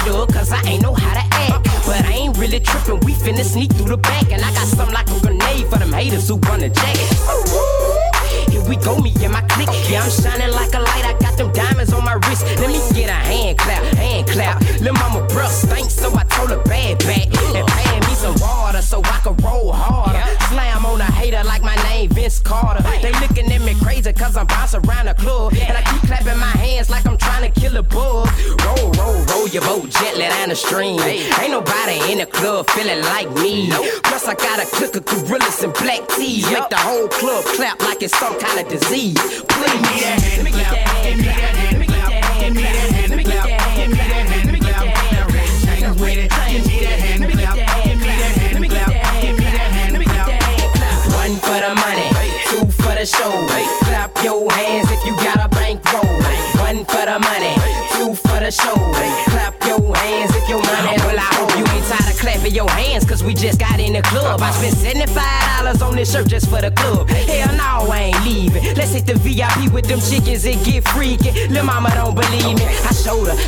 shook, cause I ain't know how to act. But I ain't really trippin', we finna sneak through the back. And I got something like a grenade for them haters who wanna jack it. Here we go, me and my clique. Yeah, I'm shining like a light, I got them diamonds on my wrist. Let me get a hand clap, hand clap. Lil' mama breath stank, so I told her bad back. And pay me some water so I can roll harder. Slam on a hater like my name Vince Carter. They looking at me crazy cause I'm bouncing around the club. And I keep clapping my hands like I'm trying to kill a bug. Roll, roll, roll your boat gently down the stream. Ain't nobody in the club feeling like me. Plus I got a clique of gorillas and black tees. Make the whole club clap like it's some kind of disease. Please. Give me that hand clap. Give me that hand clap. Give me that hand clap. Give me that hand clap. Chains with it. Give me that hand clap. Give me that hand clap. Give me that hand clap. One for the money, two for the show. Clap your hands if you got a bankroll. One for the money, two for the show. Clap your hands if your money. Well, I hope you ain't tired of clapping your hands, cause we just got in the club. I spent $75 on this shirt just for the club. Hell no, I ain't leaving. Let's hit the VIP with them chickens and get freaky. Lil' mama don't believe me. I showed her,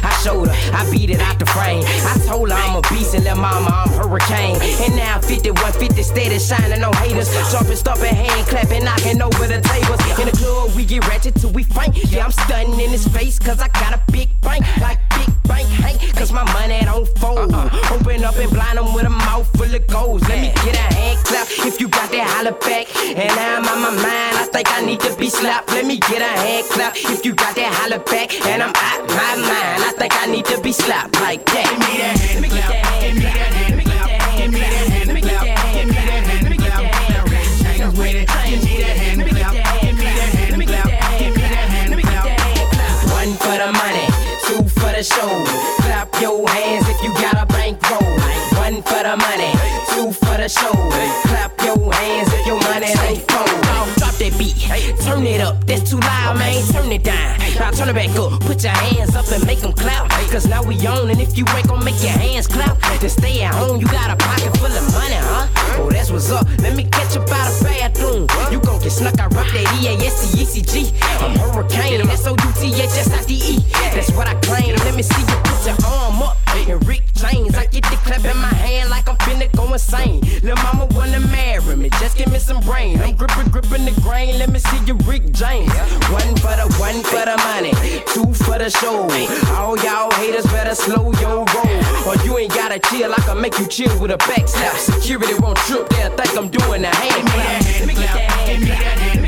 I beat it out the frame. I told her I'm a beast and lil' mama I'm hurricane. And now 5150 steady shining on haters. Jumping, stomping, hand clapping, knocking over the tables. In the club we get ratchet till we faint. Yeah, I'm stunning in his face cause I got a big bank. Like big bank Hank, cause my money don't fold. Open up and blind them with a mouth full of goals. Let me get a hand clap if you got that holler back. And I'm on my mind, I think I need to be slapped. Let me get a hand clap if you got that holler back. And I'm out my mind, I think I need to be slapped like that. Give me that hand clap. Give me that hand clap. Give me that hand clap. Give me that hand clap. Chains with it. Give me that hand clap. Give me that hand clap. Give me that hand clap. One for the money, two for the show. Clap your hands if you got a bankroll. One for the money, two for the show. Clap your hands if your money ain't fold. Drop that beat, turn it up, that's too loud, man. Turn it down, now turn it back up. Put your hands up and make them clap. Cause now we on, and if you ain't gon' make your hands clap, then stay at home, you got a pocket full of money, huh? Oh, that's what's up, let me catch you by the bathroom. You gon' get snuck, I rock that EASTECG. I'm hurricane, SOUTHSIDE. That's what I claim, let me see you put your arm up. And Rick James, I get the clap in my hand like I'm finna go insane. Lil' mama wanna marry me, just give me some brain. I'm gripping the grain, let me see you Rick James. One for the money, two for the show. All y'all haters better slow your roll. Or you ain't gotta chill, I can make you chill with a backslap. Security won't trip, they'll think I'm doing a hand clap. Give me that hand clap.